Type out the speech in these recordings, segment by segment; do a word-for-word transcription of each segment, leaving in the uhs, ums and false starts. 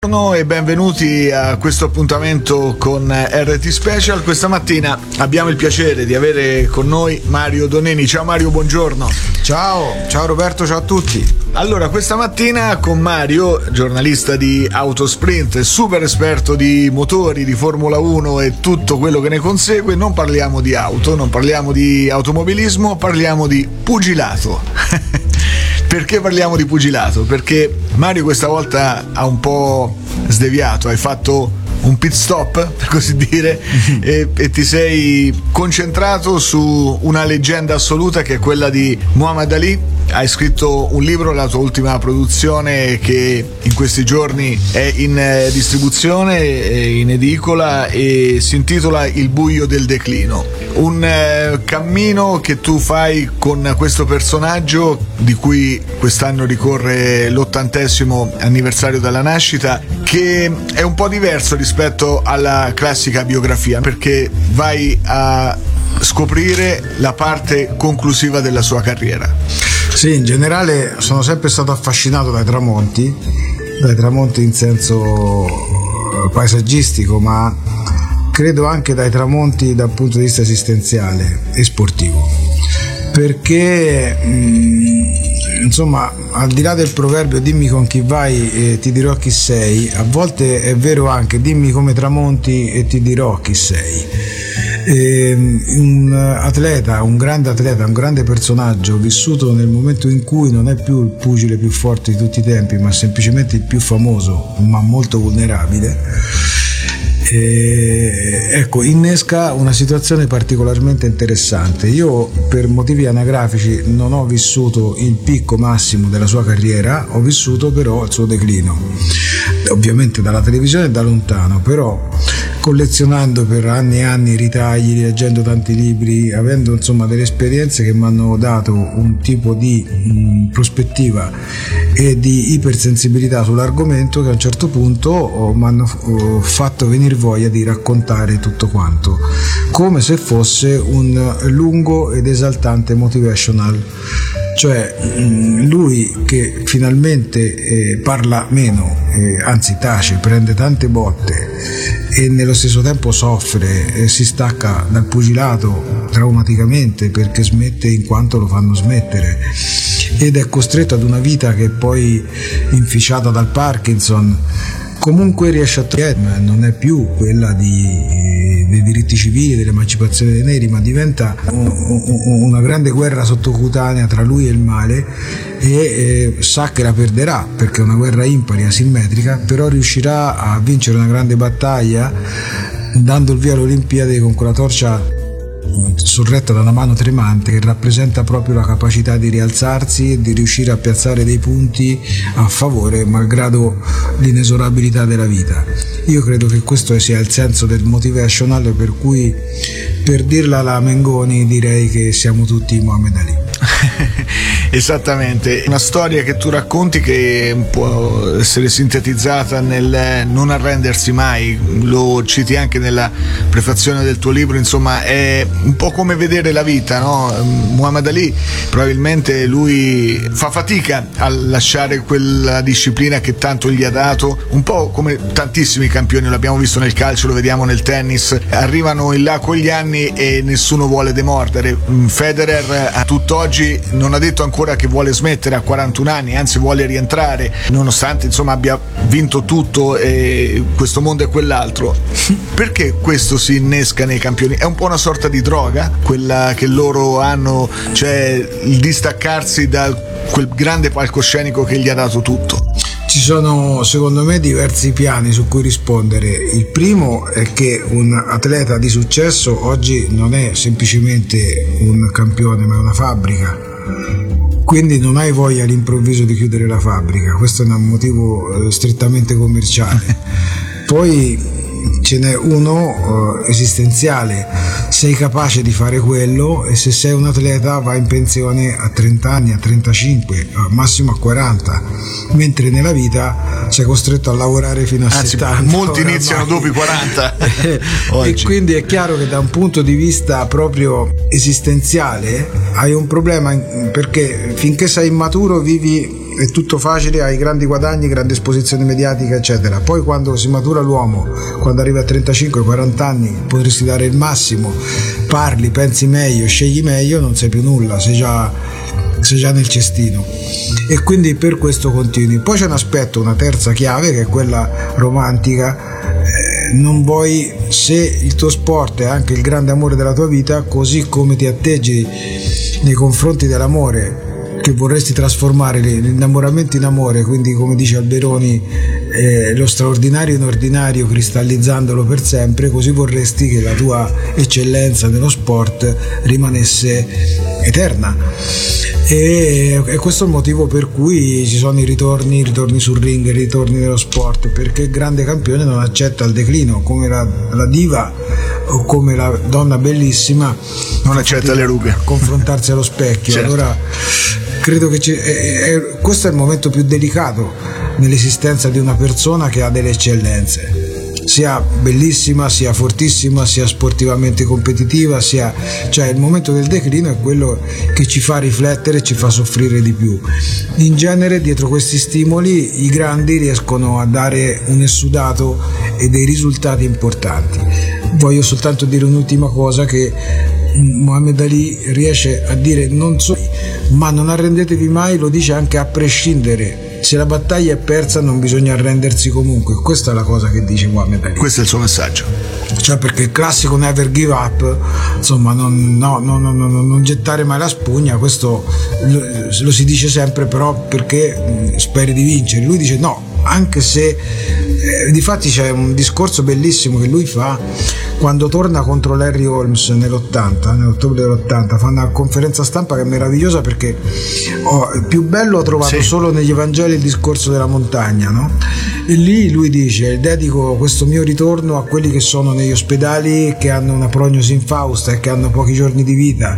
Buongiorno e benvenuti a questo appuntamento con R T Special. Questa mattina abbiamo il piacere di avere con noi Mario Doneni. Ciao Mario, buongiorno. Ciao, ciao Roberto, ciao a tutti. Allora, questa mattina con Mario, giornalista di Autosprint, super esperto di motori, di Formula uno e tutto quello che ne consegue, non parliamo di auto, non parliamo di automobilismo, parliamo di pugilato. Perché parliamo di pugilato? Perché Mario questa volta ha un po' sdeviato, hai fatto un pit stop, per così dire, e, e ti sei concentrato su una leggenda assoluta che è quella di Muhammad Ali. Hai scritto un libro, la tua ultima produzione, che in questi giorni è in eh, distribuzione, è in edicola, e si intitola Il buio del declino. Un eh, cammino che tu fai con questo personaggio di cui quest'anno ricorre l'ottantesimo anniversario dalla nascita, che è un po' diverso rispetto alla classica biografia, perché vai a scoprire la parte conclusiva della sua carriera. Sì, in generale sono sempre stato affascinato dai tramonti, dai tramonti in senso paesaggistico, ma credo anche dai tramonti dal punto di vista esistenziale e sportivo, perché mh, insomma, al di là del proverbio dimmi con chi vai e ti dirò chi sei, a volte è vero anche dimmi come tramonti e ti dirò chi sei. E un atleta, un grande atleta, un grande personaggio vissuto nel momento in cui non è più il pugile più forte di tutti i tempi, ma semplicemente il più famoso, ma molto vulnerabile, e, ecco, innesca una situazione particolarmente interessante. Io, per motivi anagrafici, non ho vissuto il picco massimo della sua carriera, ho vissuto però il suo declino, ovviamente dalla televisione e da lontano, però collezionando per anni e anni i ritagli, leggendo tanti libri, avendo insomma delle esperienze che mi hanno dato un tipo di mh, prospettiva e di ipersensibilità sull'argomento che a un certo punto mi hanno fatto venire voglia di raccontare tutto quanto, come se fosse un lungo ed esaltante motivational. Cioè lui che finalmente eh, parla meno, eh, anzi tace, prende tante botte e nello stesso tempo soffre e si stacca dal pugilato traumaticamente perché smette in quanto lo fanno smettere, ed è costretto ad una vita che è poi inficiata dal Parkinson. Comunque riesce a trovare, non è più quella di, dei diritti civili, dell'emancipazione dei neri, ma diventa una grande guerra sottocutanea tra lui e il male, e eh, sa che la perderà perché è una guerra impari, asimmetrica, però riuscirà a vincere una grande battaglia dando il via alle Olimpiadi con quella torcia sorretta da una mano tremante che rappresenta proprio la capacità di rialzarsi e di riuscire a piazzare dei punti a favore malgrado l'inesorabilità della vita. Io credo che questo sia il senso del motivational, per cui, per dirla alla Mengoni, direi che siamo tutti Muhammad Ali. Esattamente, una storia che tu racconti che può essere sintetizzata nel non arrendersi mai, lo citi anche nella prefazione del tuo libro, insomma è un po' come vedere la vita, no? Muhammad Ali, probabilmente lui fa fatica a lasciare quella disciplina che tanto gli ha dato, un po' come tantissimi campioni, l'abbiamo visto nel calcio, lo vediamo nel tennis, arrivano in là con gli anni e nessuno vuole demordere. Federer a tutt'oggi non ha detto ancora che vuole smettere a quarantuno anni, anzi vuole rientrare, nonostante insomma abbia vinto tutto e questo mondo e quell'altro. Perché questo si innesca nei campioni? È un po' una sorta di droga quella che loro hanno, cioè il distaccarsi da quel grande palcoscenico che gli ha dato tutto. Ci sono secondo me diversi piani su cui rispondere. Il primo è che un atleta di successo oggi non è semplicemente un campione, ma è una fabbrica. Quindi non hai voglia all'improvviso di chiudere la fabbrica, questo è un motivo eh, strettamente commerciale. Poi ce n'è uno uh, esistenziale, sei capace di fare quello, e se sei un atleta vai in pensione a trenta anni, a trentacinque, al massimo a quaranta, mentre nella vita sei costretto a lavorare fino a Anzi, settanta. Molti iniziano dopo i quaranta. E quindi è chiaro che da un punto di vista proprio esistenziale hai un problema, perché finché sei immaturo vivi è tutto facile, hai grandi guadagni, grande esposizione mediatica eccetera. Poi quando si matura l'uomo, quando arriva a trentacinque quaranta anni, potresti dare il massimo, parli, pensi meglio, scegli meglio, non sai più nulla, sei già, sei già nel cestino, e quindi per questo continui. Poi c'è un aspetto, una terza chiave, che è quella romantica. Non vuoi, se il tuo sport è anche il grande amore della tua vita, così come ti atteggi nei confronti dell'amore, che vorresti trasformare l'innamoramento in amore, quindi come dice Alberoni, eh, lo straordinario in ordinario, cristallizzandolo per sempre, così vorresti che la tua eccellenza nello sport rimanesse eterna. E, e questo è il motivo per cui ci sono i ritorni, i ritorni sul ring, i ritorni nello sport, perché il grande campione non accetta il declino, come la, la diva o come la donna bellissima non accetta le rughe, confrontarsi allo specchio. Certo. Allora credo che è, è, questo è il momento più delicato nell'esistenza di una persona che ha delle eccellenze, sia bellissima, sia fortissima, sia sportivamente competitiva, sia, cioè il momento del declino è quello che ci fa riflettere e ci fa soffrire di più. In genere dietro questi stimoli i grandi riescono a dare un essudato e dei risultati importanti. Voglio soltanto dire un'ultima cosa, che Muhammad Ali riesce a dire non so, ma non arrendetevi mai, lo dice anche a prescindere. Se la battaglia è persa non bisogna arrendersi comunque. Questa è la cosa che dice Muhammad Ali. Questo è il suo messaggio. Cioè, perché il classico never give up, insomma, non, no, no, no, no, non gettare mai la spugna, questo lo, lo si dice sempre, però perché speri di vincere. Lui dice no, anche se eh, difatti c'è un discorso bellissimo che lui fa quando torna contro Larry Holmes nell'ottanta, nell'ottobre dell'ottanta, fa una conferenza stampa che è meravigliosa, perché oh, più bello ho trovato sì. solo negli Evangeli il discorso della montagna, no? E lì lui dice: dedico questo mio ritorno a quelli che sono negli ospedali, che hanno una prognosi infausta e che hanno pochi giorni di vita.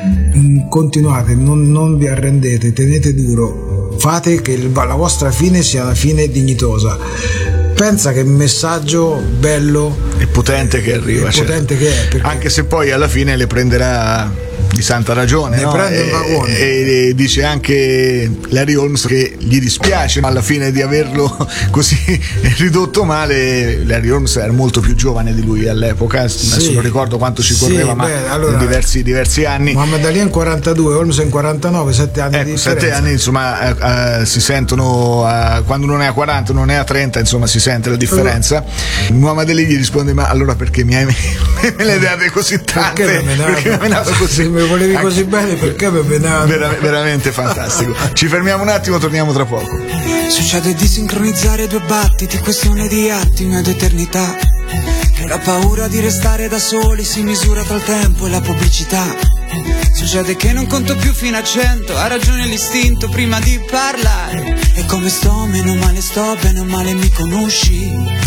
Continuate, non, non vi arrendete, tenete duro, fate che la vostra fine sia una fine dignitosa. Pensa che messaggio bello e potente che arriva, e potente certo. che è, perché... anche se poi alla fine le prenderà di santa ragione, ne no? prende un vagone. E, e dice anche Larry Holmes che gli dispiace alla fine di averlo così ridotto male. Larry Holmes era molto più giovane di lui all'epoca, sì. Adesso non ricordo quanto ci correva, sì, ma beh, allora, diversi, diversi anni. Muhammad Ali è in quarantadue, Holmes è in quarantanove, sette anni ecco, di differenza. sette anni, insomma, eh, eh, si sentono eh, quando non è a quaranta, non è a trenta, insomma si sente la differenza. Uh. Muhammad Ali gli risponde: ma allora perché mi hai me le date così tante? Perché mi hai menato così? Mi volevi anche... così bene, perché mi menato? Vera- veramente fantastico. Ci fermiamo un attimo, torniamo tra poco. Succede di sincronizzare due battiti, questione di attimi ed eternità, che la paura di restare da soli si misura tra il tempo e la pubblicità. Succede che non conto più fino a cento, ha ragione l'istinto prima di parlare. E come sto, meno male sto, bene o male mi conosci.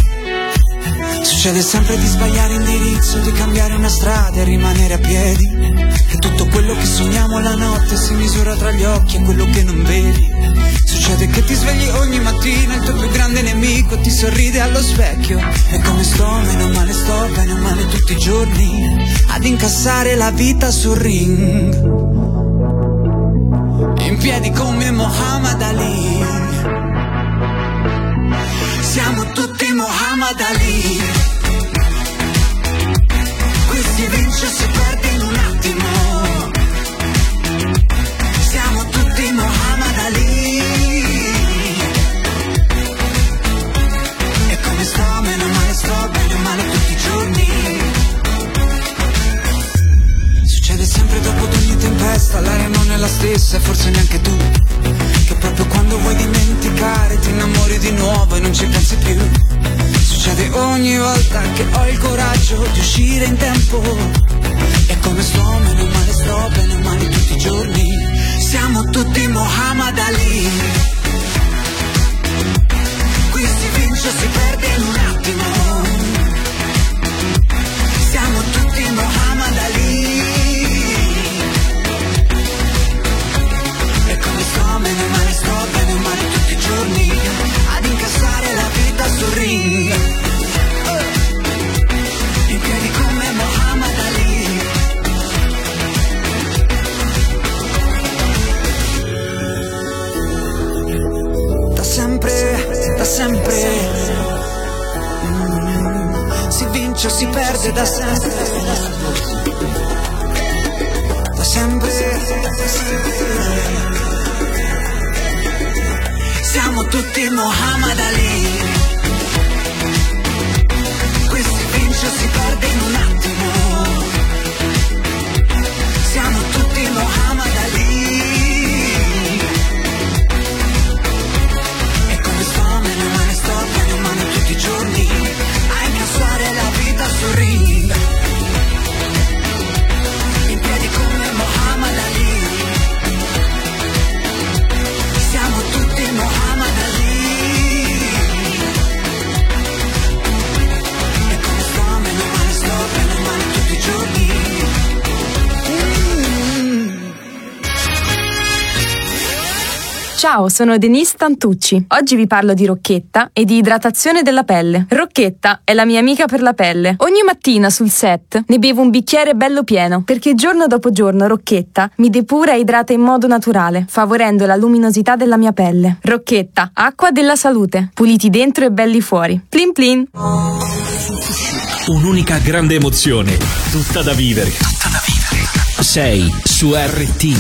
Succede sempre di sbagliare indirizzo, di cambiare una strada e rimanere a piedi. E tutto quello che sogniamo la notte si misura tra gli occhi e quello che non vedi. Succede che ti svegli ogni mattina, il tuo più grande nemico ti sorride allo specchio. E come sto, meno male sto, bene o male tutti i giorni, ad incassare la vita sul ring, in piedi come Muhammad Ali. Siamo tutti Muhammad Ali. Qui si vince, si perde in un attimo. Siamo tutti Muhammad Ali. E come sto, meno male sto, bene o male tutti i giorni. Succede sempre dopo ogni tempesta, l'aria non è la stessa e forse neanche tu, che proprio quando vuoi dimenticare ti innamori di nuovo e non ci pensi più. Succede ogni volta che ho il coraggio di uscire in tempo. E come sto, meno male sto, bene o male tutti i giorni. Siamo tutti Muhammad Ali. Qui si vince, si perde in un attimo. Siamo tutti Muhammad Ali. E come sto, meno male sto, bene o male tutti i giorni, ad incassare la vita sul ring, in piedi come Muhammad Ali. si perde da sempre, da sempre. Siamo tutti Muhammad Ali, qui si vince o si perde in un attimo. Siamo tutti Muhammad Ali, e come sto me ne male, sto bene male tutti i giorni a incassare la vita sul ring, in piedi come Muhammad Ali. Siamo tutti Muhammad Ali, e come sto meno male, sto bene male tutti i giorni. Ciao, sono Denise Tantucci. Oggi vi parlo di Rocchetta e di idratazione della pelle. Rocchetta è la mia amica per la pelle. Ogni mattina sul set ne bevo un bicchiere bello pieno, perché giorno dopo giorno Rocchetta mi depura e idrata in modo naturale, favorendo la luminosità della mia pelle. Rocchetta, acqua della salute, puliti dentro e belli fuori. Plin plin. Un'unica grande emozione, tutta da vivere. Tutta da vivere. Sei su R T.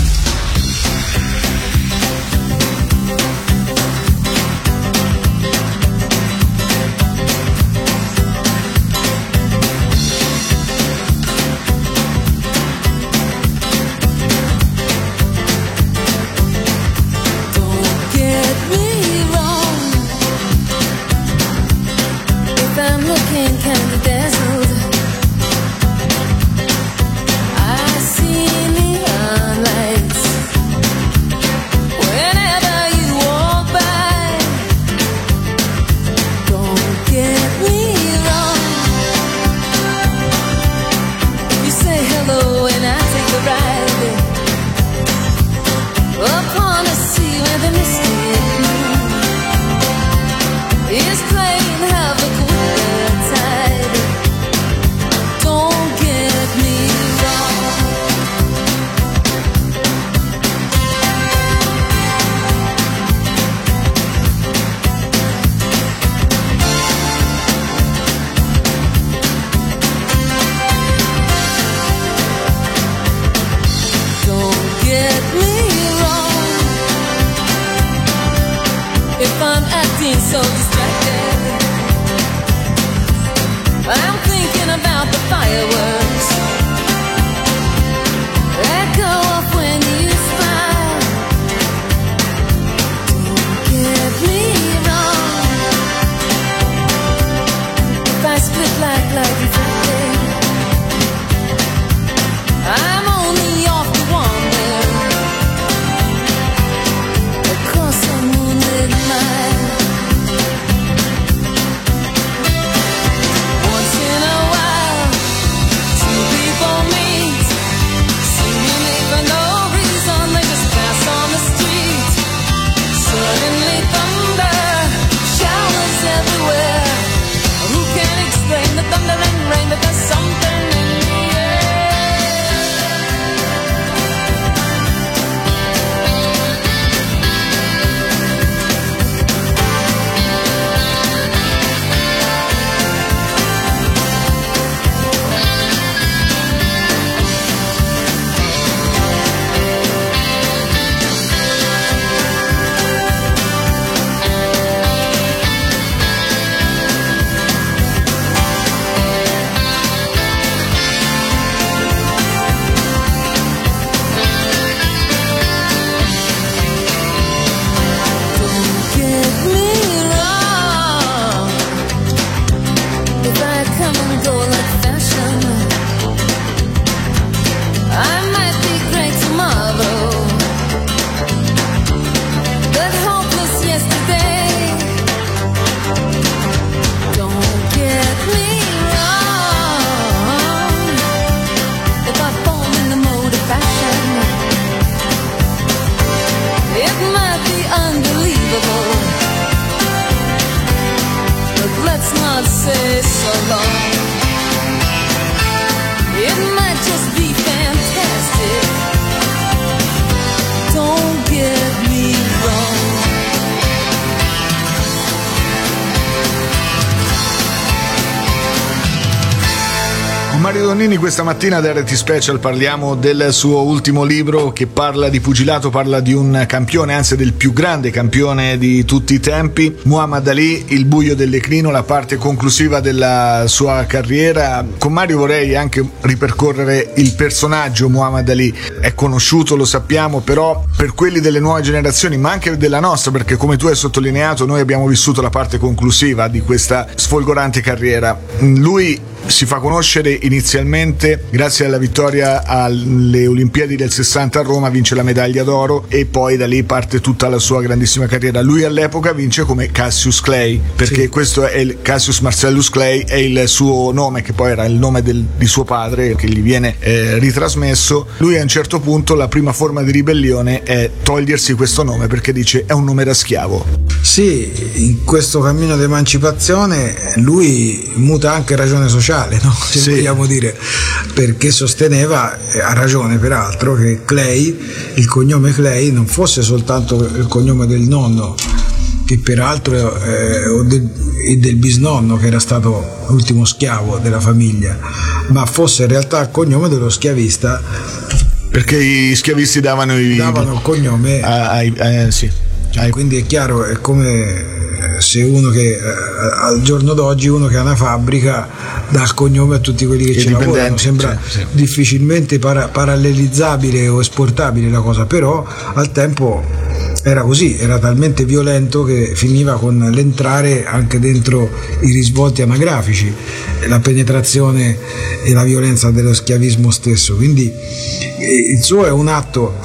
Mario Donnini questa mattina ad R T Special parliamo del suo ultimo libro che parla di pugilato, parla di un campione, anzi del più grande campione di tutti i tempi, Muhammad Ali, il buio del declino, la parte conclusiva della sua carriera. Con Mario vorrei anche ripercorrere il personaggio Muhammad Ali. È conosciuto, lo sappiamo, però per quelli delle nuove generazioni, ma anche della nostra, perché come tu hai sottolineato noi abbiamo vissuto la parte conclusiva di questa sfolgorante carriera. Lui si fa conoscere inizialmente grazie alla vittoria alle Olimpiadi del sessanta a Roma, vince la medaglia d'oro e poi da lì parte tutta la sua grandissima carriera. Lui all'epoca vince come Cassius Clay, perché sì, questo è il Cassius Marcellus Clay, è il suo nome, che poi era il nome del, di suo padre, che gli viene eh, ritrasmesso. Lui a un certo punto la prima forma di ribellione è togliersi questo nome, perché dice è un nome da schiavo. Sì, in questo cammino d'emancipazione lui muta anche ragione sociale, no? Se sì, vogliamo dire, perché sosteneva, ha ragione peraltro, che Clay, il cognome Clay, non fosse soltanto il cognome del nonno, che peraltro eh, o del, e del bisnonno, che era stato l'ultimo schiavo della famiglia, ma fosse in realtà il cognome dello schiavista, perché i schiavisti davano, i, davano il cognome ai, eh, sì. Quindi è chiaro, è come se uno che eh, al giorno d'oggi uno che ha una fabbrica dà il cognome a tutti quelli che ci lavorano. Sembra sì, sì. difficilmente para- parallelizzabile o esportabile la cosa, però al tempo era così, era talmente violento che finiva con l'entrare anche dentro i risvolti anagrafici, la penetrazione e la violenza dello schiavismo stesso. Quindi il suo è un atto,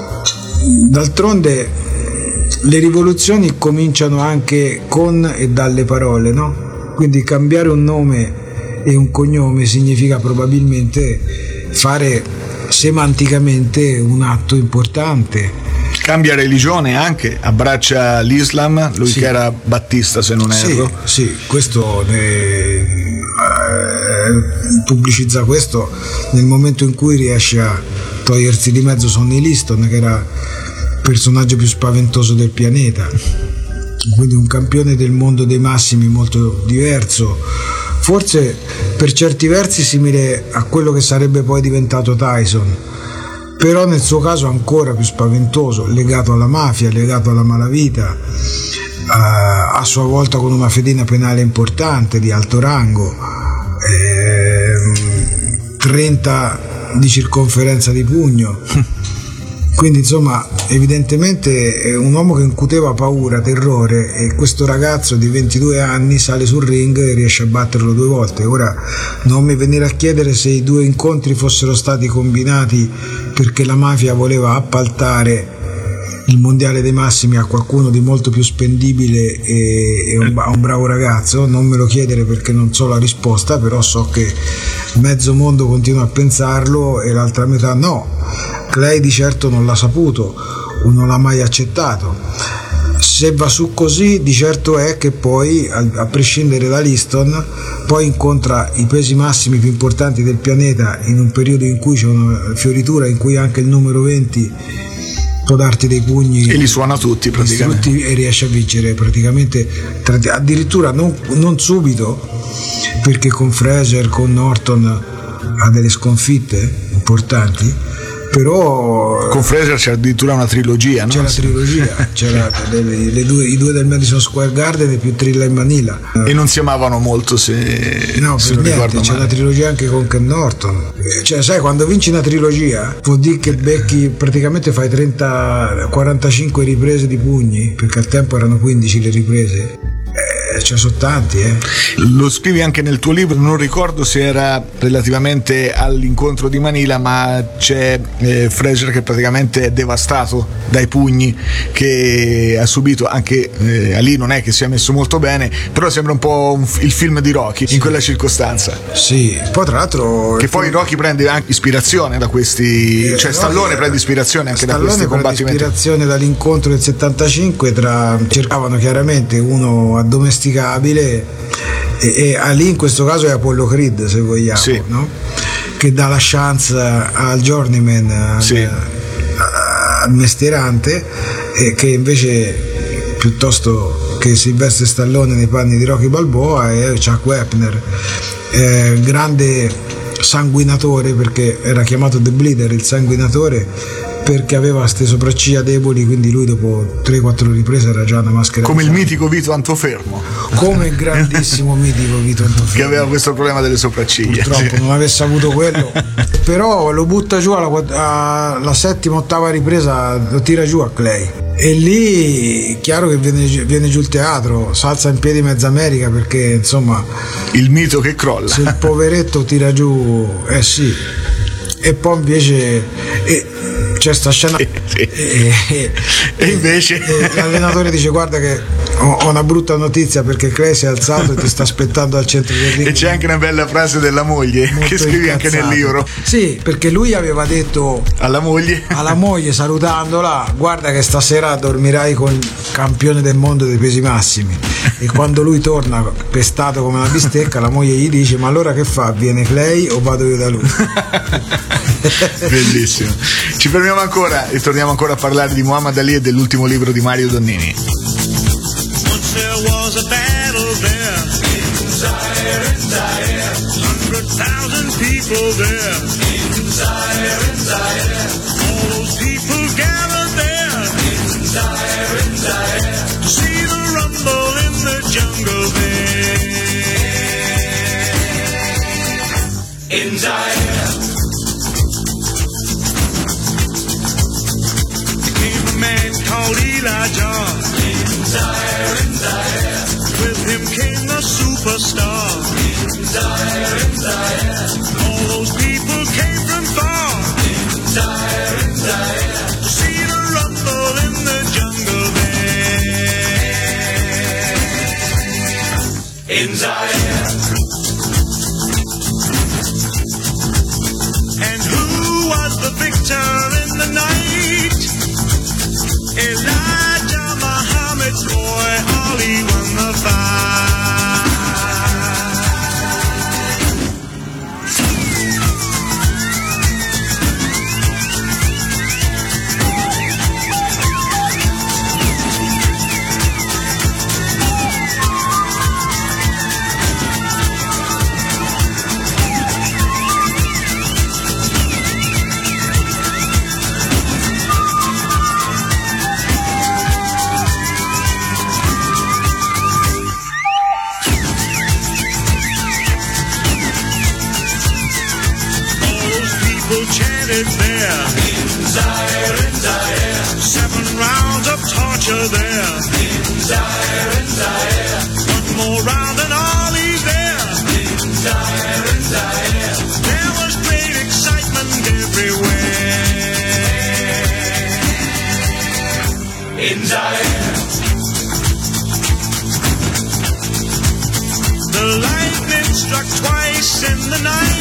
d'altronde le rivoluzioni cominciano anche con e dalle parole, no? Quindi cambiare un nome e un cognome significa probabilmente fare semanticamente un atto importante. Cambia religione anche, abbraccia l'Islam, lui sì, che era battista se non erro. Sì, sì, questo ne, eh, pubblicizza questo nel momento in cui riesce a togliersi di mezzo Sonny Liston, che era personaggio più spaventoso del pianeta, quindi un campione del mondo dei massimi molto diverso, forse per certi versi simile a quello che sarebbe poi diventato Tyson, però nel suo caso ancora più spaventoso, legato alla mafia, legato alla malavita, a sua volta con una fedina penale importante di alto rango, eh, trenta di circonferenza di pugno. Quindi insomma evidentemente è un uomo che incuteva paura, terrore, e questo ragazzo di ventidue anni sale sul ring e riesce a batterlo due volte. Ora non mi venire a chiedere se i due incontri fossero stati combinati perché la mafia voleva appaltare il mondiale dei massimi a qualcuno di molto più spendibile e, e un, a un bravo ragazzo. Non me lo chiedere perché non so la risposta, però so che mezzo mondo continua a pensarlo e l'altra metà no. Clay di certo non l'ha saputo o non l'ha mai accettato. Se va su così, di certo è che poi, a, a prescindere da Liston, poi incontra i pesi massimi più importanti del pianeta in un periodo in cui c'è una fioritura, in cui anche il numero venti può darti dei pugni e li suona tutti praticamente tutti, e riesce a vincere praticamente, addirittura non, non subito, perché con Fraser, con Norton ha delle sconfitte importanti, però con Fraser c'è addirittura una trilogia, no? C'è la trilogia, c'era le, le due, i due del Madison Square Garden e più Trilla in Manila, e non si amavano molto, se no, se per niente, c'è una trilogia anche con Ken Norton. Cioè, sai, quando vinci una trilogia vuol dire che becchi, praticamente fai trenta quarantacinque riprese di pugni, perché al tempo erano quindici le riprese. Eh, ce ne sono tanti, eh. Lo scrivi anche nel tuo libro, non ricordo se era relativamente all'incontro di Manila, ma c'è eh, Fraser che praticamente è devastato dai pugni che ha subito. Anche eh, Ali non è che si è messo molto bene, però sembra un po' un, il film di Rocky, sì, in quella circostanza. Sì, poi tra l'altro che poi Rocky prende anche ispirazione da questi, eh, cioè Stallone Rocky, prende ispirazione anche Stallone da questi combattimenti. Stallone prende ispirazione dall'incontro del settantacinque, tra cercavano chiaramente uno addomesticabile, e, e Ali in questo caso è Apollo Creed, se vogliamo, sì, no? Che dà la chance al journeyman, al, sì, al mestierante, e che invece piuttosto che Sylvester Stallone nei panni di Rocky Balboa è Chuck Wepner, eh, grande sanguinatore, perché era chiamato The Bleeder, il sanguinatore, perché aveva queste sopracciglia deboli, quindi lui dopo tre quattro riprese era già una maschera. Come il mitico Vito Antofermo. Come il grandissimo mitico Vito Antofermo. Che aveva questo problema delle sopracciglia. Purtroppo, sì. Non avesse avuto quello. Però lo butta giù alla, alla settima, ottava ripresa, lo tira giù a Clay. E lì chiaro che viene, viene giù il teatro, s'alza in piedi mezza America, perché insomma il mito che crolla. Se il poveretto tira giù, eh sì. E poi invece eh, c'è sta scena sì, sì. E, e, e invece e l'allenatore dice: guarda che ho, ho una brutta notizia, perché Clay si è alzato e ti sta aspettando al centro del ring. E c'è anche una bella frase della moglie che scrivi anche nel libro. Sì, perché lui aveva detto alla moglie alla moglie salutandola: guarda che stasera dormirai con il campione del mondo dei pesi massimi. E quando lui torna pestato come una bistecca, la moglie gli dice: ma allora che fa? Viene Clay o vado io da lui? Bellissimo. Ci fermiamo ancora e torniamo ancora a parlare di Muhammad Ali e dell'ultimo libro di Mario Donnini. Once there was a battle there in Zaire, in Zaire. Hundred thousand people there in Zaire, in Zaire. All those people gathered there in Zaire, in Zaire. To see the rumble in the jungle there in Zaire. Man called Elijah in Zaire, in Zaire. With him came the superstar in Zaire, in Zaire. All those people came from far in Zaire, in Zaire. To see the rumble in the jungle there in Zaire. And who was the victor in the night? Elijah Muhammad's boy, Ali won the fight. Chanted there in Zaire, in Zaire. Seven rounds of torture there in Zaire, in Zaire. One more round and Ali's there in Zaire, in Zaire. There was great excitement everywhere in Zaire. The lightning struck twice in the night.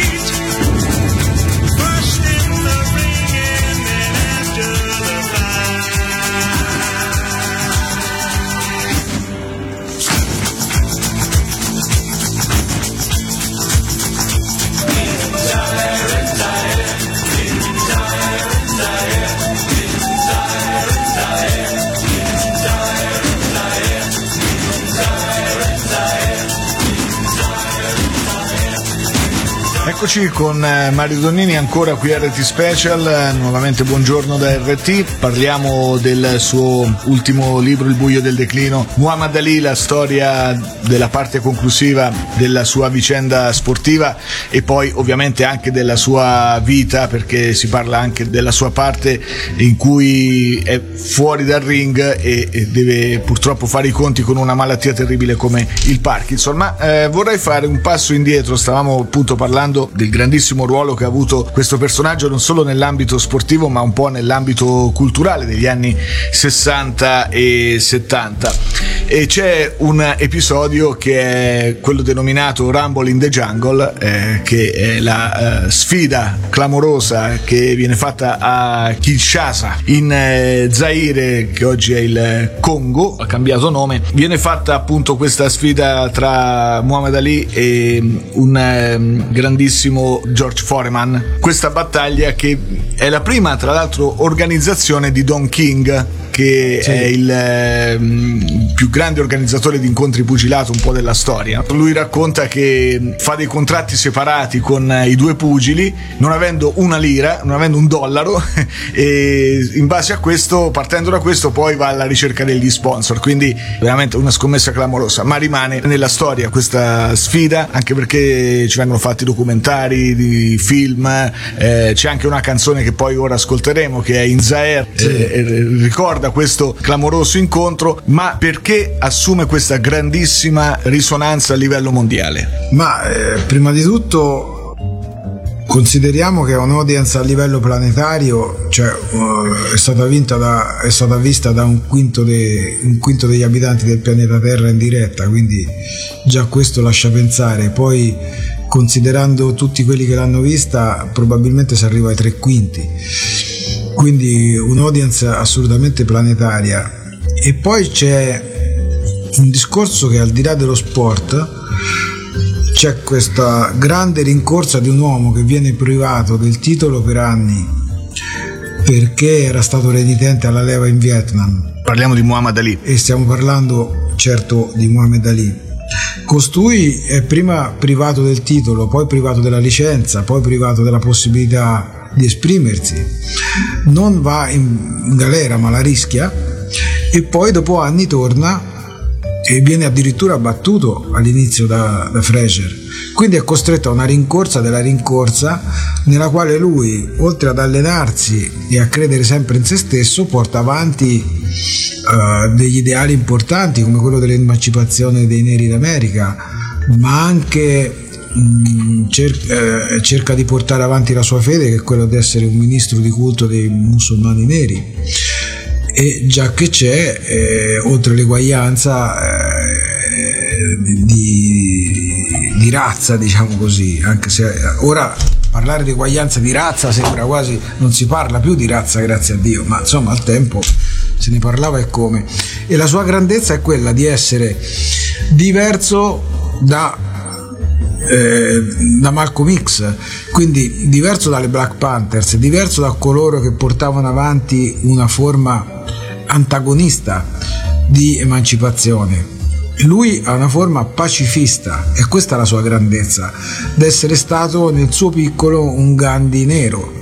Eccoci con Mario Donnini ancora qui a R T Special, nuovamente buongiorno da R T. Parliamo del suo ultimo libro, Il buio del declino, Muhammad Ali, la storia della parte conclusiva della sua vicenda sportiva e poi ovviamente anche della sua vita, perché si parla anche della sua parte in cui è fuori dal ring e, e deve purtroppo fare i conti con una malattia terribile come il Parkinson. Ma eh, vorrei fare un passo indietro. Stavamo appunto parlando del grandissimo ruolo che ha avuto questo personaggio non solo nell'ambito sportivo ma un po' nell'ambito culturale degli anni sessanta e settanta, e c'è un episodio che è quello denominato Rumble in the Jungle, eh, che è la eh, sfida clamorosa che viene fatta a Kinshasa in eh, Zaire, che oggi è il Congo, ha cambiato nome. Viene fatta appunto questa sfida tra Muhammad Ali e un eh, grandissimo grandissimo George Foreman. Questa battaglia che è la prima, tra l'altro, organizzazione di Don King, che sì. è il eh, più grande organizzatore di incontri pugilato un po' della storia. Lui racconta che fa dei contratti separati con i due pugili, non avendo una lira, non avendo un dollaro, e in base a questo, partendo da questo, poi va alla ricerca degli sponsor. Quindi veramente una scommessa clamorosa, ma rimane nella storia questa sfida, anche perché ci vengono fatti documentari, di film, eh, c'è anche una canzone che poi ora ascolteremo che è In Zaire, sì. eh, ricorda questo clamoroso incontro. Ma perché assume questa grandissima risonanza a livello mondiale? Ma eh, prima di tutto consideriamo che un'audience a livello planetario, cioè uh, è stata vinta da, è stata vista da un quinto, de, un quinto degli abitanti del pianeta Terra in diretta, quindi già questo lascia pensare. Poi, considerando tutti quelli che l'hanno vista, probabilmente si arriva ai tre quinti, quindi un'audience assolutamente planetaria. E poi c'è un discorso che, al di là dello sport, c'è questa grande rincorsa di un uomo che viene privato del titolo per anni perché era stato renitente alla leva in Vietnam. Parliamo di Muhammad Ali, e stiamo parlando certo di Muhammad Ali. Costui è prima privato del titolo, poi privato della licenza, poi privato della possibilità di esprimersi, non va in galera ma la rischia, e poi dopo anni torna e viene addirittura battuto all'inizio da, da Frazier. Quindi è costretto a una rincorsa della rincorsa, nella quale lui, oltre ad allenarsi e a credere sempre in se stesso, porta avanti uh, degli ideali importanti come quello dell'emancipazione dei neri d'America, ma anche mh, cer- eh, cerca di portare avanti la sua fede, che è quella di essere un ministro di culto dei musulmani neri. E già che c'è, eh, oltre l'eguaglianza eh, di, di razza, diciamo così, anche se ora parlare di eguaglianza di razza sembra quasi, non si parla più di razza, grazie a Dio, ma insomma al tempo se ne parlava e come. E la sua grandezza è quella di essere diverso da Eh, da Malcolm X, quindi diverso dalle Black Panthers, diverso da coloro che portavano avanti una forma antagonista di emancipazione. Lui ha una forma pacifista, e questa è la sua grandezza, d'essere stato nel suo piccolo un Gandhi nero.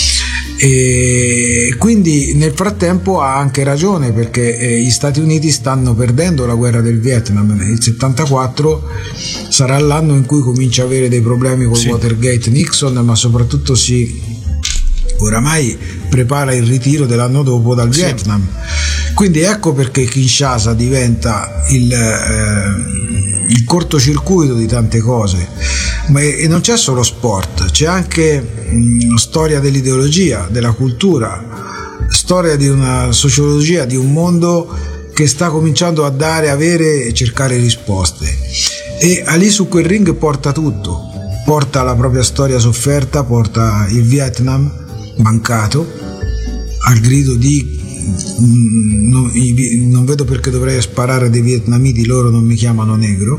E quindi nel frattempo ha anche ragione, perché eh, gli Stati Uniti stanno perdendo la guerra del Vietnam. Il settantaquattro sarà l'anno in cui comincia a avere dei problemi con sì. Watergate, Nixon, ma soprattutto si oramai prepara il ritiro dell'anno dopo dal sì. Vietnam. Quindi ecco perché Kinshasa diventa il, eh, il cortocircuito di tante cose. Ma e non c'è solo sport, c'è anche mh, storia dell'ideologia, della cultura, storia di una sociologia, di un mondo che sta cominciando a dare, avere e cercare risposte. E Ali su quel ring porta tutto, porta la propria storia sofferta, porta il Vietnam mancato, al grido di mh, non, i, non vedo perché dovrei sparare dei vietnamiti, loro non mi chiamano negro.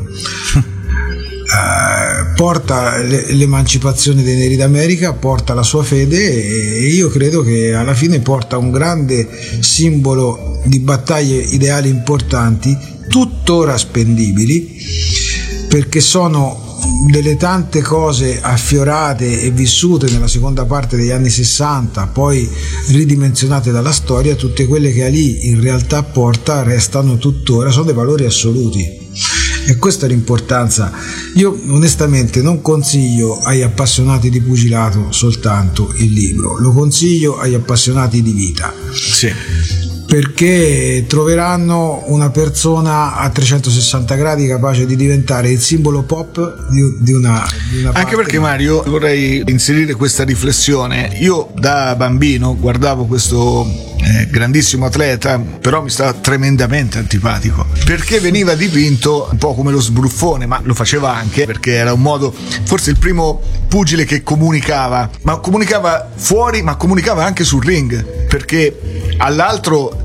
Uh, porta l'emancipazione dei neri d'America, porta la sua fede, e io credo che alla fine porta un grande simbolo di battaglie ideali importanti, tuttora spendibili, perché sono delle tante cose affiorate e vissute nella seconda parte degli anni sessanta, poi ridimensionate dalla storia. Tutte quelle che Ali in realtà porta restano tuttora, sono dei valori assoluti. E questa è l'importanza. Io onestamente non consiglio agli appassionati di pugilato soltanto il libro, lo consiglio agli appassionati di vita, sì. perché troveranno una persona a trecentosessanta gradi capace di diventare il simbolo pop di, di una, di una anche perché, Mario, vorrei inserire questa riflessione. Io da bambino guardavo questo Eh, grandissimo atleta, però mi stava tremendamente antipatico, perché veniva dipinto un po' come lo sbruffone, ma lo faceva anche perché era un modo, forse il primo pugile che comunicava, ma comunicava fuori, ma comunicava anche sul ring, perché all'altro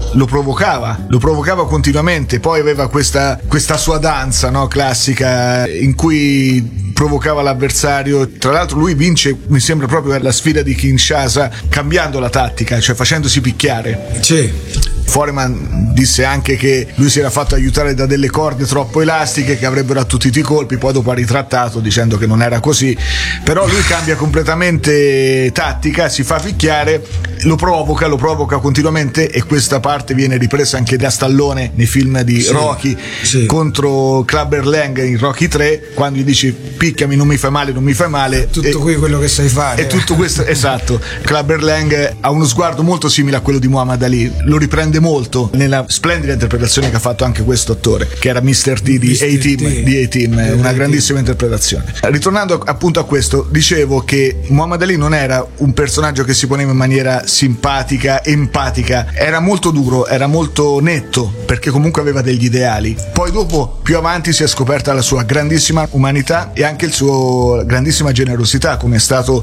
lo provocava, lo provocava continuamente. Poi aveva questa, questa sua danza, no, classica, in cui provocava l'avversario. Tra l'altro lui vince, mi sembra, proprio per la sfida di Kinshasa, cambiando la tattica, cioè facendosi picchiare. Sì. Foreman disse anche che lui si era fatto aiutare da delle corde troppo elastiche che avrebbero attutito i colpi, poi dopo ha ritrattato dicendo che non era così, però lui cambia completamente tattica, si fa picchiare, lo provoca, lo provoca continuamente, e questa parte viene ripresa anche da Stallone nei film di sì, Rocky, sì. contro Clubber Lang in Rocky tre, quando gli dice picchiami, non mi fai male, non mi fai male, tutto e, qui quello che sai fare, e tutto questo, esatto. Clubber Lang ha uno sguardo molto simile a quello di Muhammad Ali, lo riprende molto nella splendida interpretazione che ha fatto anche questo attore, che era mister T di A-Team, di A-Team, una grandissima interpretazione. Ritornando appunto a questo, dicevo che Muhammad Ali non era un personaggio che si poneva in maniera simpatica, empatica, era molto duro, era molto netto, perché comunque aveva degli ideali. Poi dopo, più avanti, si è scoperta la sua grandissima umanità e anche il suo grandissima generosità, come è stato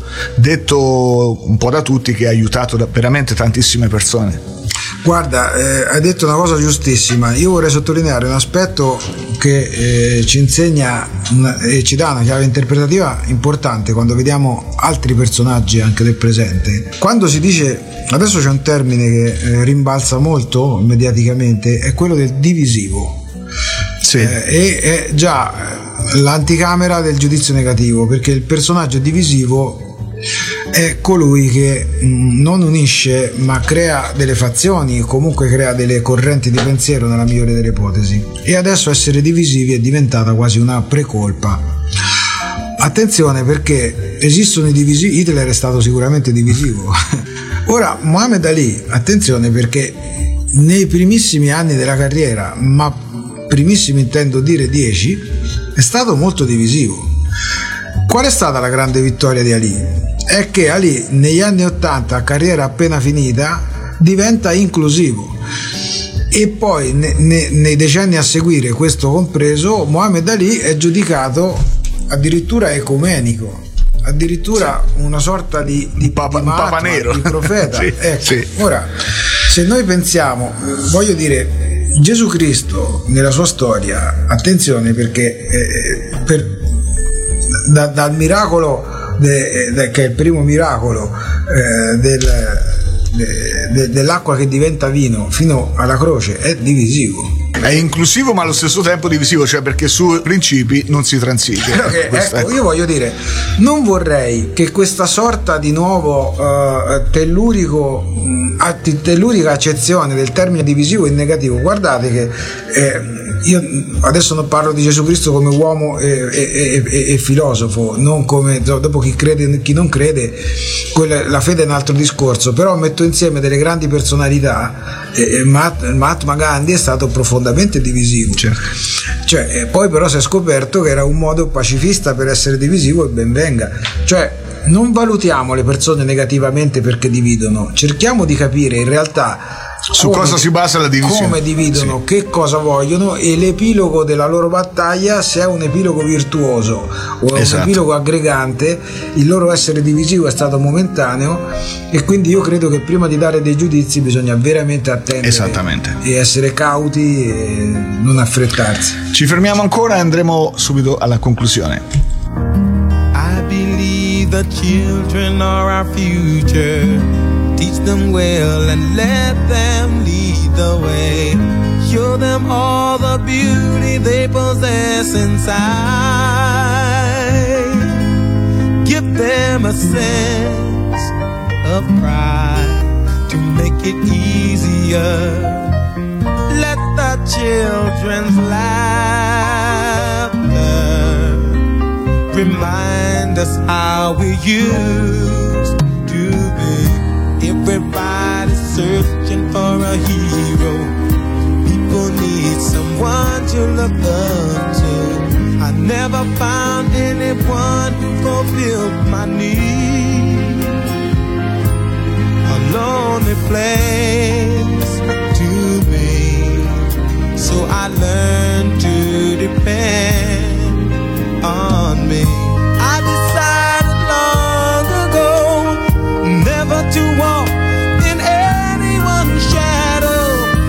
detto un po' da tutti, che ha aiutato da veramente tantissime persone. Guarda, eh, hai detto una cosa giustissima. Io vorrei sottolineare un aspetto che eh, ci insegna una, e ci dà una chiave interpretativa importante quando vediamo altri personaggi anche del presente. Quando si dice, adesso c'è un termine che eh, rimbalza molto mediaticamente, è quello del divisivo. Sì. Eh, e è già l'anticamera del giudizio negativo, perché il personaggio divisivo è colui che non unisce ma crea delle fazioni, comunque crea delle correnti di pensiero nella migliore delle ipotesi, e adesso essere divisivi è diventata quasi una precolpa. Attenzione, perché esistono i divisivi. Hitler è stato sicuramente divisivo. Ora Muhammad Ali, attenzione, perché nei primissimi anni della carriera, ma primissimi intendo dire dieci, è stato molto divisivo. Qual è stata la grande vittoria di Ali? È che Ali negli anni ottanta, a carriera appena finita, diventa inclusivo, e poi ne, ne, nei decenni a seguire, questo compreso, Muhammad Ali è giudicato addirittura ecumenico, addirittura una sorta di, di papa, di, Mahatma, papa nero, di profeta. sì, ecco. sì. Ora, se noi pensiamo, voglio dire, Gesù Cristo nella sua storia, attenzione, perché eh, per, da, dal miracolo De, de, che è il primo miracolo eh, del, de, de, dell'acqua che diventa vino fino alla croce, è divisivo, è inclusivo ma allo stesso tempo divisivo, cioè perché su principi non si transige. Che, ecco, io voglio dire, non vorrei che questa sorta di nuovo uh, tellurico uh, tellurica accezione del termine divisivo in negativo. Guardate che eh, io adesso non parlo di Gesù Cristo come uomo e, e, e, e filosofo, non come, dopo chi crede e chi non crede, quella, la fede è un altro discorso, però metto insieme delle grandi personalità. E Mahatma Gandhi è stato profondamente divisivo, certo. Cioè, eh, poi però si è scoperto che era un modo pacifista per essere divisivo, e ben venga. Cioè, non valutiamo le persone negativamente perché dividono, cerchiamo di capire in realtà su come, cosa si basa la divisione, come dividono, sì. Che cosa vogliono, e l'epilogo della loro battaglia, se è un epilogo virtuoso o è esatto. un epilogo aggregante. Il loro essere divisivo è stato momentaneo, e quindi io credo che prima di dare dei giudizi bisogna veramente attendere, esattamente, e essere cauti e non affrettarsi. Ci fermiamo ancora e andremo subito alla conclusione. I believe the children are our future. Teach them well and let them lead the way. Show them all the beauty they possess inside. Give them a sense of pride to make it easier. Let the children's laughter remind us how we used to be. Everybody's searching for a hero. People need someone to look up to. I never found anyone who fulfilled my need. A lonely place to be. So I learned to depend on me. I decided long ago never to walk in anyone's shadow.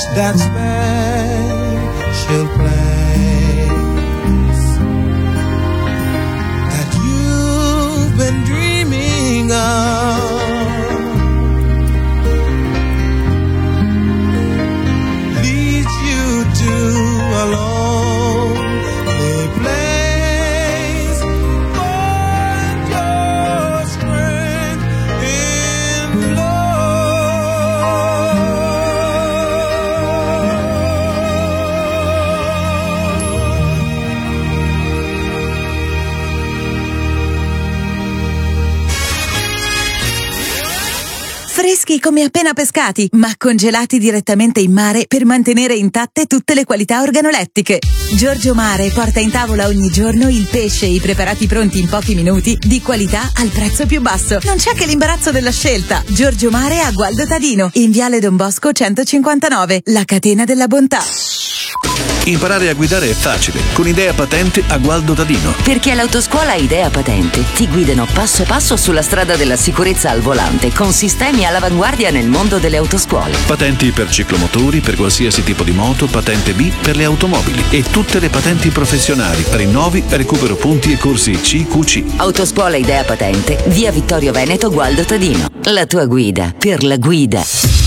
reach that special place that you've been dreaming of. Leads you to a lonely place. Find your strength in Freschi come appena pescati, ma congelati direttamente in mare per mantenere intatte tutte le qualità organolettiche. Giorgio Mare porta in tavola ogni giorno il pesce e i preparati pronti in pochi minuti, di qualità al prezzo più basso. Non c'è che l'imbarazzo della scelta. Giorgio Mare a Gualdo Tadino, in Viale Don Bosco centocinquantanove, la catena della bontà. Imparare a guidare è facile, con Idea Patente a Gualdo Tadino. Perché all'autoscuola Idea Patente ti guidano passo passo sulla strada della sicurezza al volante, con sistemi all'avanguardia nel mondo delle autoscuole. Patenti per ciclomotori, per qualsiasi tipo di moto, patente B per le automobili e tutte le patenti professionali, rinnovi, recupero punti e corsi C Q C. Autoscuola Idea Patente, via Vittorio Veneto, Gualdo Tadino. La tua guida per la guida.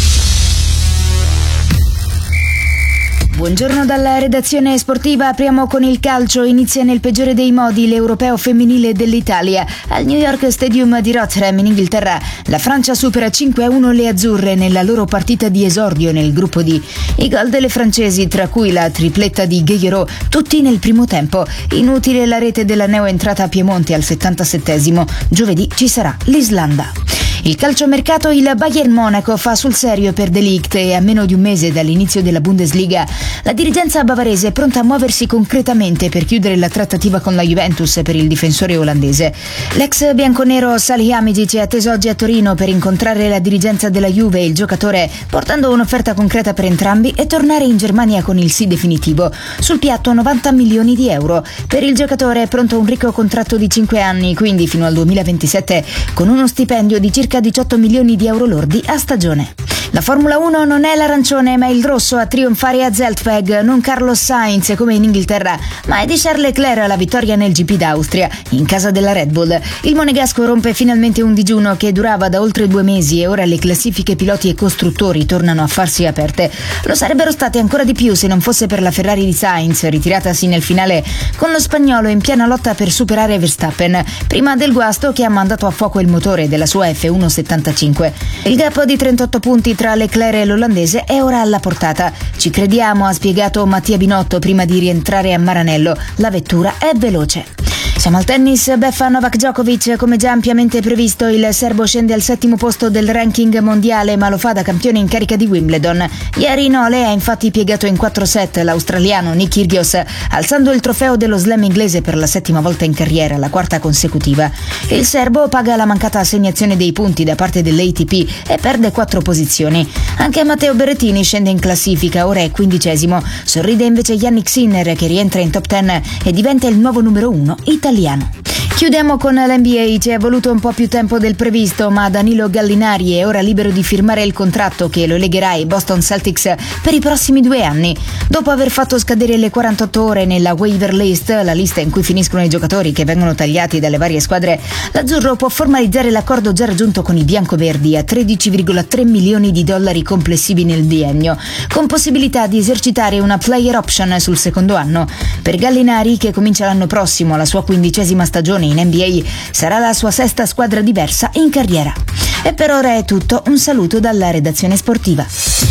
Buongiorno dalla redazione sportiva, apriamo con il calcio. Inizia nel peggiore dei modi l'Europeo femminile dell'Italia. Al New York Stadium di Rotterdam in Inghilterra la Francia supera cinque a uno le azzurre nella loro partita di esordio nel gruppo D. I gol delle francesi, tra cui la tripletta di Guerriero, tutti nel primo tempo. Inutile la rete della neoentrata a Piemonte al settantasettesimo. Giovedì ci sarà l'Islanda. Il calciomercato, il Bayern Monaco fa sul serio per De Ligt e a meno di un mese dall'inizio della Bundesliga la dirigenza bavarese è pronta a muoversi concretamente per chiudere la trattativa con la Juventus per il difensore olandese. L'ex bianconero Salihamidzic è atteso oggi a Torino per incontrare la dirigenza della Juve e il giocatore, portando un'offerta concreta per entrambi e tornare in Germania con il sì definitivo. Sul piatto novanta milioni di euro. Per il giocatore è pronto un ricco contratto di cinque anni, quindi fino al duemilaventisette, con uno stipendio di circa diciotto milioni di euro lordi a stagione. La Formula uno non è l'arancione ma il rosso a trionfare a Zeltweg, non Carlos Sainz come in Inghilterra, ma è di Charles Leclerc la vittoria nel G P d'Austria, in casa della Red Bull. Il monegasco rompe finalmente un digiuno che durava da oltre due mesi e ora le classifiche piloti e costruttori tornano a farsi aperte. Lo sarebbero state ancora di più se non fosse per la Ferrari di Sainz, ritiratasi nel finale con lo spagnolo in piena lotta per superare Verstappen, prima del guasto che ha mandato a fuoco il motore della sua F uno settantacinque. Il gap di trentotto punti tra Leclerc e l'olandese è ora alla portata. Ci crediamo, ha spiegato Mattia Binotto prima di rientrare a Maranello. La vettura è veloce. Siamo al tennis, beffa Novak Djokovic, come già ampiamente previsto il serbo scende al settimo posto del ranking mondiale ma lo fa da campione in carica di Wimbledon. Ieri Nole ha infatti piegato in quattro set l'australiano Nick Kyrgios, alzando il trofeo dello slam inglese per la settima volta in carriera, la quarta consecutiva. Il serbo paga la mancata assegnazione dei punti da parte dell'A T P e perde quattro posizioni. Anche Matteo Berrettini scende in classifica, ora è quindicesimo. Sorride invece Yannick Sinner che rientra in top dieci e diventa il nuovo numero uno italiano. Chiudiamo con l'N B A. Ci è voluto un po' più tempo del previsto, ma Danilo Gallinari è ora libero di firmare il contratto che lo legherà ai Boston Celtics per i prossimi due anni. Dopo aver fatto scadere le quarantotto ore nella waiver list, la lista in cui finiscono i giocatori che vengono tagliati dalle varie squadre, l'azzurro può formalizzare l'accordo già raggiunto con i biancoverdi a tredici virgola tre milioni di dollari complessivi nel biennio, con possibilità di esercitare una player option sul secondo anno. Per Gallinari, che comincia l'anno prossimo la sua quindicesima stagione in N B A, sarà la sua sesta squadra diversa in carriera. E per ora è tutto, un saluto dalla redazione sportiva.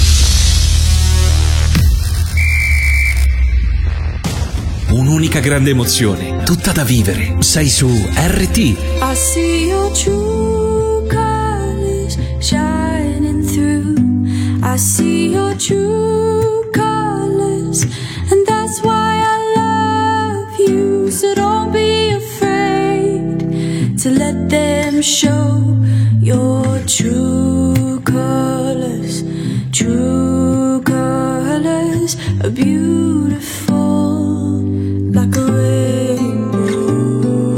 Un'unica grande emozione, tutta da vivere. Sei su R T. I see your true colors shining through. I see your true colors, and that's why I love you. So don't be afraid to let them show your true colors. True colors are beautiful like a rainbow.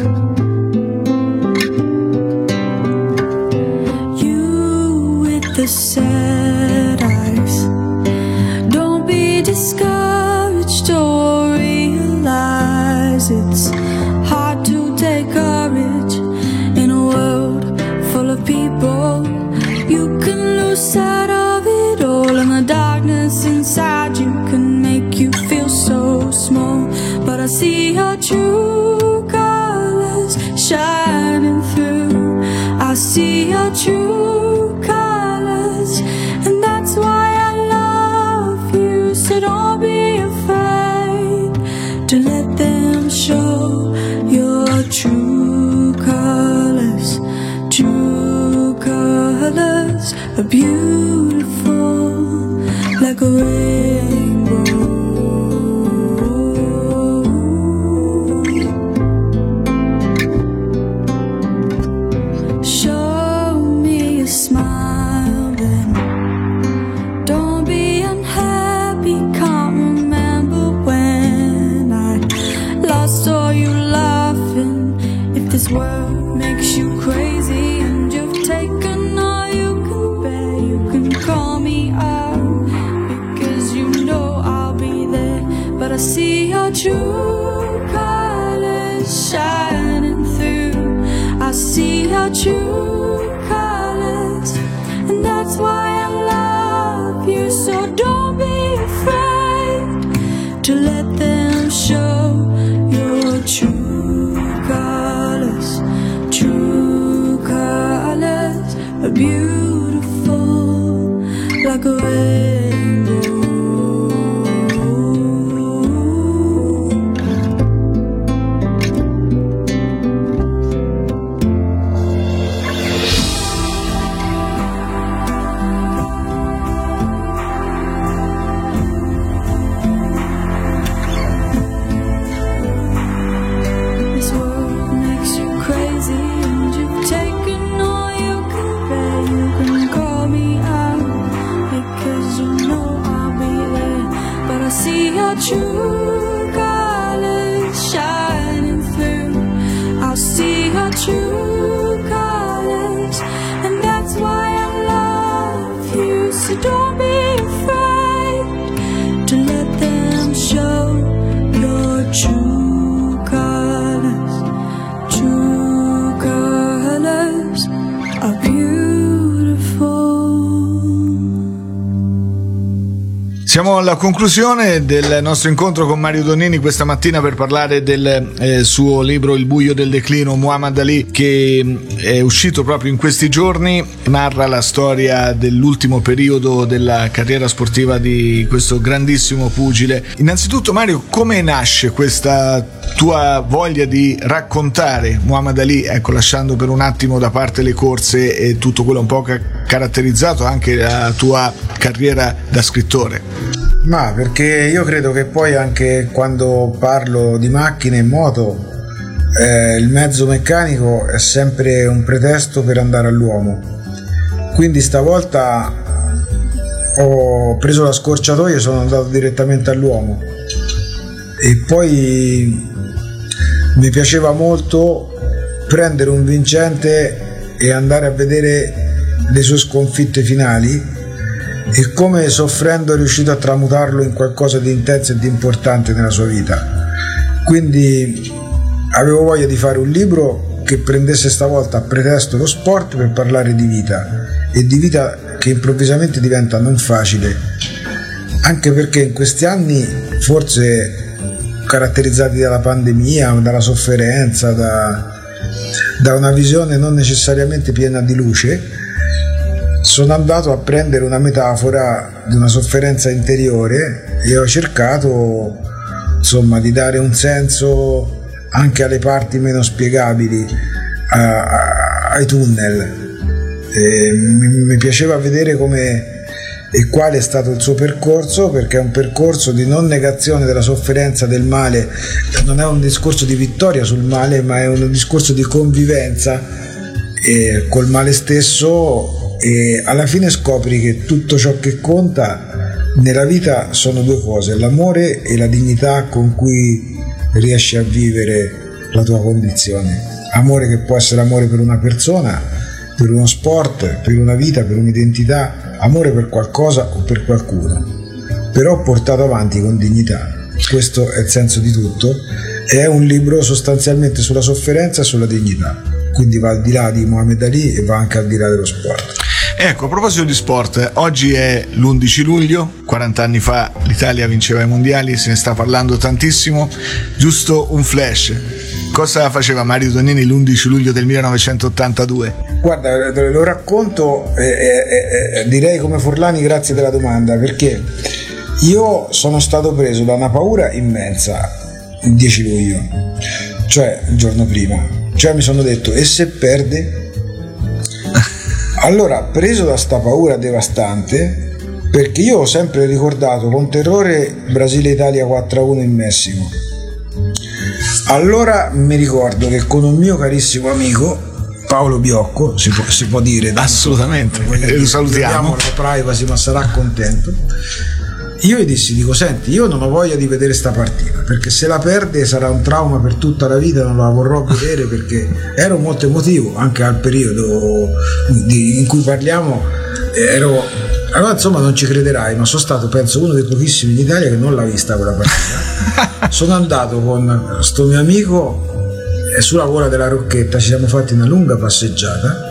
You with the a beautiful, like a rainbow. Show me a smile, then don't be unhappy. Can't remember when I last saw you laughing. If this world makes you crazy and you've taken all you can bear, you can call me out, because you know I'll be there. But I see your true colors shining through. I see your true colors, and that's why I love you. So don't be afraid to let them show your true colors. True colors are beautiful, like a rainbow. This world makes you crazy and you've taken all you can bear. You can call me out, because you know I'll be there. But I see your true colors shining through. I'll see your true colors, and that's why I love you. So don't be afraid to let them show your true colors. True colors are beautiful. Siamo alla conclusione del nostro incontro con Mario Donnini questa mattina per parlare del eh, suo libro Il buio del declino, Muhammad Ali, che è uscito proprio in questi giorni. Narra la storia dell'ultimo periodo della carriera sportiva di questo grandissimo pugile. Innanzitutto, Mario, come nasce questa tua voglia di raccontare Muhammad Ali, ecco, lasciando per un attimo da parte le corse e tutto quello un po' che ha caratterizzato anche la tua carriera da scrittore? Ma perché io credo che poi anche quando parlo di macchine e moto, eh, il mezzo meccanico è sempre un pretesto per andare all'uomo. Quindi stavolta ho preso la scorciatoia e sono andato direttamente all'uomo. E poi mi piaceva molto prendere un vincente e andare a vedere le sue sconfitte finali e come soffrendo è riuscito a tramutarlo in qualcosa di intenso e di importante nella sua vita. Quindi avevo voglia di fare un libro che prendesse stavolta a pretesto lo sport per parlare di vita, e di vita che improvvisamente diventa non facile, anche perché in questi anni, forse caratterizzati dalla pandemia, dalla sofferenza, da, da una visione non necessariamente piena di luce, sono andato a prendere una metafora di una sofferenza interiore e ho cercato, insomma, di dare un senso anche alle parti meno spiegabili, a, a, ai tunnel. E mi, mi piaceva vedere come e quale è stato il suo percorso, perché è un percorso di non negazione della sofferenza, del male. Non è un discorso di vittoria sul male, ma è un discorso di convivenza eh, col male stesso. E alla fine scopri che tutto ciò che conta nella vita sono due cose: l'amore e la dignità con cui riesci a vivere la tua condizione. Amore che può essere amore per una persona, per uno sport, per una vita, per un'identità, amore per qualcosa o per qualcuno, però portato avanti con dignità. Questo è il senso di tutto. È un libro sostanzialmente sulla sofferenza e sulla dignità, quindi va al di là di Muhammad Ali e va anche al di là dello sport. Ecco, a proposito di sport, oggi è l'undici luglio, quaranta anni fa l'Italia vinceva i mondiali, se ne sta parlando tantissimo. Giusto un flash: cosa faceva Mario Donnini l'undici luglio del millenovecentottantadue? Guarda, lo racconto eh, eh, eh, direi come Forlani, grazie della domanda, perché io sono stato preso da una paura immensa il dieci luglio, cioè il giorno prima. Cioè mi sono detto: e se perde? Allora, preso da sta paura devastante, perché io ho sempre ricordato con terrore Brasile-Italia quattro a uno in Messico. Allora mi ricordo che con un mio carissimo amico Paolo Biocco, si può, si può dire, assolutamente, dire, lo salutiamo, la privacy, ma sarà contento. Io gli dissi, dico, senti, io non ho voglia di vedere sta partita, perché se la perde sarà un trauma per tutta la vita, non la vorrò vedere, perché ero molto emotivo anche al periodo di, in cui parliamo, ero, allora insomma non ci crederai, ma sono stato penso uno dei pochissimi in Italia che non l'ha vista quella partita. Sono andato con sto mio amico e sulla gola della Rocchetta ci siamo fatti una lunga passeggiata.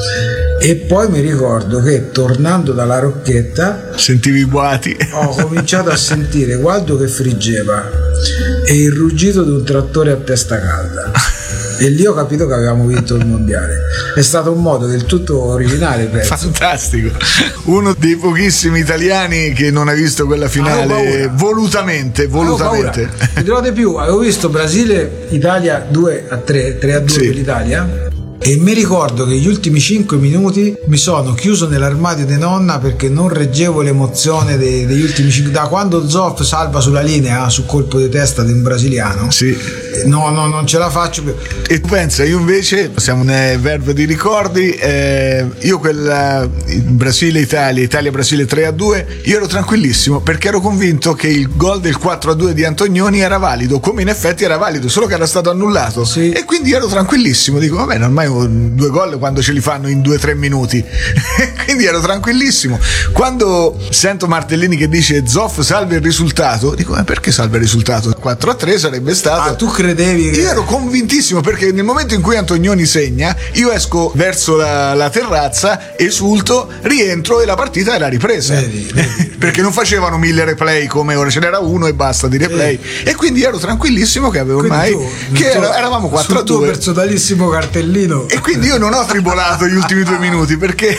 E poi mi ricordo che tornando dalla Rocchetta sentivi i boati, ho cominciato a sentire Waldo che friggeva e il ruggito di un trattore a testa calda, e lì ho capito che avevamo vinto il mondiale. È stato un modo del tutto originale, penso. Fantastico, uno dei pochissimi italiani che non ha visto quella finale volutamente volutamente. Mi dirò di più, avevo visto Brasile-Italia due a tre, tre a due, sì, per l'Italia. E mi ricordo che gli ultimi cinque minuti mi sono chiuso nell'armadio di nonna perché non reggevo l'emozione dei, degli ultimi cinque, da quando Zoff salva sulla linea su colpo di testa di un brasiliano. Sì. No, no, non ce la faccio più. E pensa, io invece siamo nel verbo di ricordi, eh, io quel Brasile-Italia, Italia-Brasile tre a due, io ero tranquillissimo perché ero convinto che il gol del quattro a due di Antonioni era valido, come in effetti era valido, solo che era stato annullato. Sì. E quindi ero tranquillissimo, dico vabbè, ormai due gol quando ce li fanno in due o tre minuti. Quindi ero tranquillissimo. Quando sento Martellini che dice Zoff salva il risultato, dico ma perché salva il risultato? quattro a tre sarebbe stato. Ah, tu credevi che... Io ero convintissimo perché nel momento in cui Antonioni segna io esco verso la, la terrazza, esulto, rientro e la partita era ripresa. Vedi, vedi. Perché non facevano mille replay come ora, ce n'era uno e basta di replay. E quindi ero tranquillissimo che avevo mai tu, che tuo, era, eravamo quattro a due. Sul tuo personalissimo cartellino. E quindi io non ho tribolato gli ultimi due minuti perché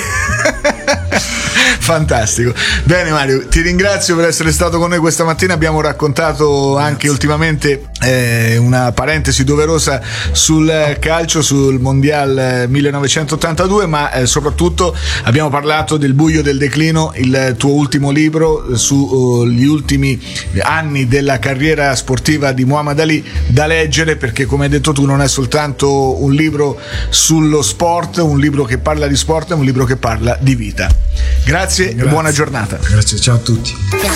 fantastico. Bene Mario, ti ringrazio per essere stato con noi questa mattina. Abbiamo raccontato anche Grazie. ultimamente eh, una parentesi doverosa sul calcio, sul Mondial millenovecentottantadue, ma eh, soprattutto abbiamo parlato del buio del declino, il tuo ultimo libro sugli uh, ultimi anni della carriera sportiva di Muhammad Ali, da leggere, perché come hai detto tu non è soltanto un libro sullo sport, un libro che parla di sport, è un libro che parla di vita. Grazie, Grazie. E buona giornata. Grazie, ciao a tutti.